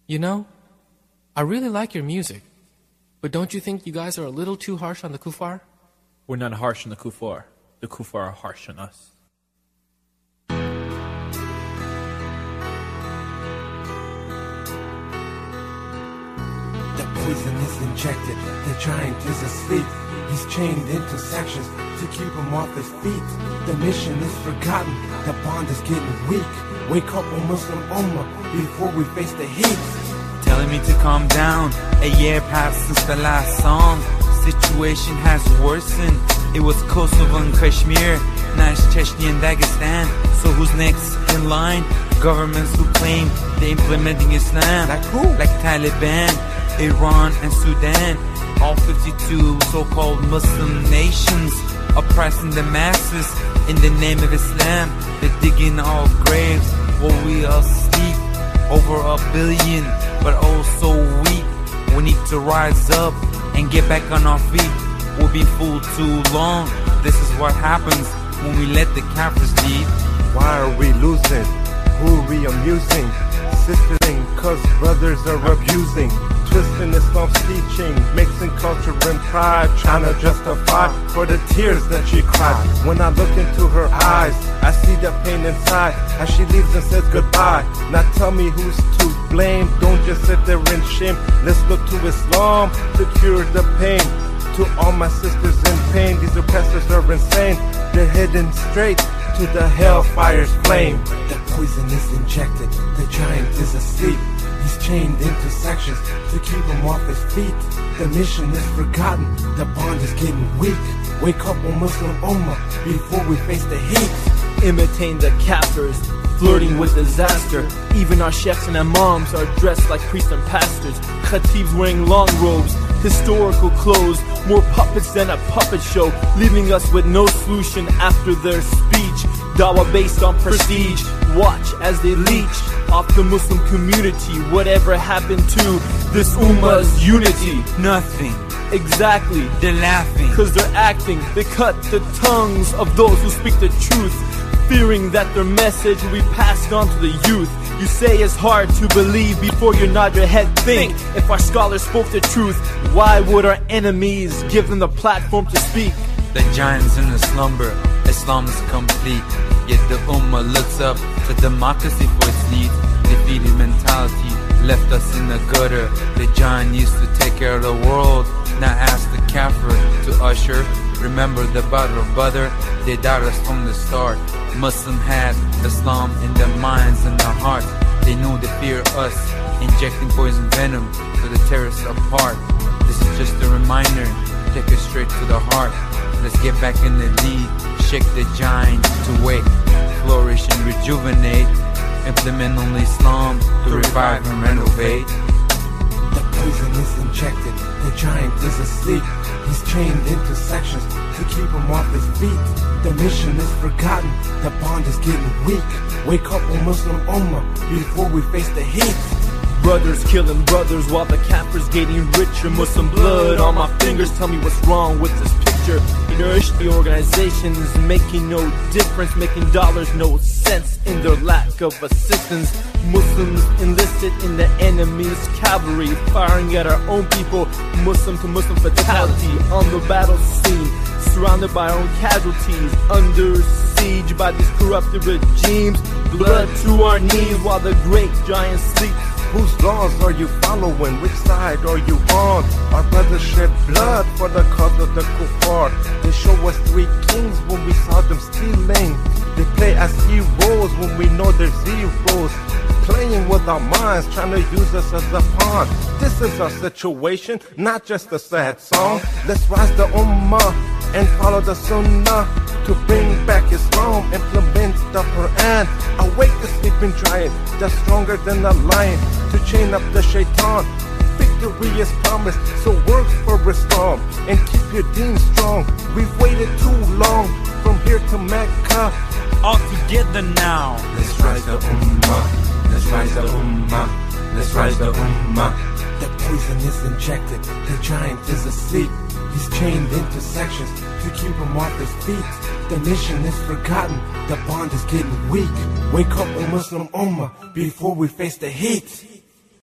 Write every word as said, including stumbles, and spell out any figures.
You know, I really like your music, but don't you think you guys are a little too harsh on the kuffar? We're not harsh on the kuffar. The kuffar are harsh on us. The poison is injected, the giant is asleep. He's chained into sections to keep him off his feet. The mission is forgotten, the bond is getting weak. Wake up, O Muslim Ummah, before we face the heat. Telling me to calm down, a year passed since the last song. Situation has worsened. It was Kosovo and Kashmir, now it's Chechnya and Dagestan. So who's next in line? Governments who claim they're implementing Islam. Like who? Like Taliban, Iran and Sudan. All fifty-two so-called Muslim nations oppressing the masses in the name of Islam. They're digging our graves while we are asleep. Over a billion, but oh so weak. We need to rise up and get back on our feet. We've been fooled too long. This is what happens when we let the Kafirs lead. Why are we losing? Who are we amusing? Sistering, cause brothers are abusing. Twisting Islam's teaching, mixing culture and pride, trying to justify for the tears that she cried. When I look into her eyes, I see the pain inside as she leaves and says goodbye. Now tell me who's to blame, don't just sit there in shame. Let's look to Islam to cure the pain. To all my sisters in pain, these oppressors are insane. They're heading straight to the hellfire's flame. The poison is injected, the giant is asleep. He's chained into sections to keep him off his feet. The mission is forgotten, the bond is getting weak. Wake up, O Muslim Ummah, before we face the heat. Imitating the Kafirs, flirting with disaster. Even our chefs and imams are dressed like priests and pastors. Khatibs wearing long robes, historical clothes, more puppets than a puppet show, leaving us with no solution after their speech. Dawah based on prestige, watch as they leech off the Muslim community. Whatever happened to this ummah's unity? Nothing. Exactly. They're laughing, cause they're acting. They cut the tongues of those who speak the truth, fearing that their message will be passed on to the youth. You say it's hard to believe before you nod your head. Think, if our scholars spoke the truth, why would our enemies give them the platform to speak? The giant's in a slumber, Islam is complete. Yet the ummah looks up to democracy for its needs. Defeated mentality left us in the gutter. The giant used to take care of the world, now ask the Kafir to usher. Remember the Badr of Badr, they died us from the start. Muslim had Islam in their minds and their hearts. They knew they fear us, injecting poison venom to the terrorists apart. This is just a reminder, take it straight to the heart. Let's get back in the lead, shake the giant to wake, flourish and rejuvenate. Implement only Islam to revive and renovate. The poison is injected, the giant is asleep. He's chained into sections to keep him off his feet. The mission is forgotten, the bond is getting weak. Wake up, O Muslim Ummah, before we face the heat. Brothers killing brothers while the Kafirs getting richer. Muslim blood on my fingers, tell me what's wrong with this picture. Nourish the organizations, making no difference, making dollars no sense in their lack of assistance. Muslims enlisted in the enemy's cavalry, firing at our own people. Muslim to Muslim fatality on the battle scene, surrounded by our own casualties, under siege by these corrupted regimes. Blood to our knees while the great giant sleeps. Whose laws are you following? Which side are you on? Our brothers shed blood for the cause of the kuffar. They show us three kings when we saw them stealing. They play as heroes when we know they're zeros. Playing with our minds, trying to use us as a pawn. This is our situation, not just a sad song. Let's rise the ummah and follow the sunnah to bring back Islam, implement the Quran. Awake the sleeping giant that's stronger than a lion, to chain up the shaitan. Victory is promised, so work for Islam and keep your deen strong. We've waited too long from here to Mecca. All together now, let's rise the ummah, let's rise the ummah, let's rise the ummah. The poison is injected, the giant is asleep. He's chained into sections to keep him off his feet. The mission is forgotten, the bond is getting weak. Wake up, O Muslim Ummah, before we face the heat.